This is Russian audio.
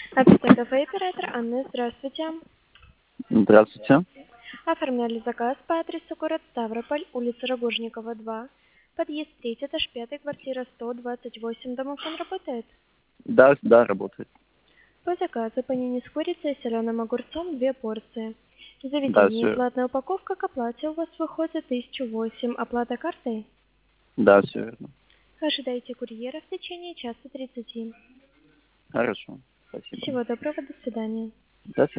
Аппетит кафе, оператор Анна, здравствуйте. Здравствуйте. Оформляли заказ по адресу город Ставрополь, улица Рогожникова, 2, подъезд 3, этаж 5, квартира 128, домофон работает? Да, да, работает. По заказу панини с курицей и соленым огурцом 2 порции. В Да, заведении все, платная упаковка к оплате у вас выходит 1008, оплата картой? да, все верно. Ожидайте курьера в течение часа 30. Хорошо, спасибо. Всего доброго, до свидания. До свидания.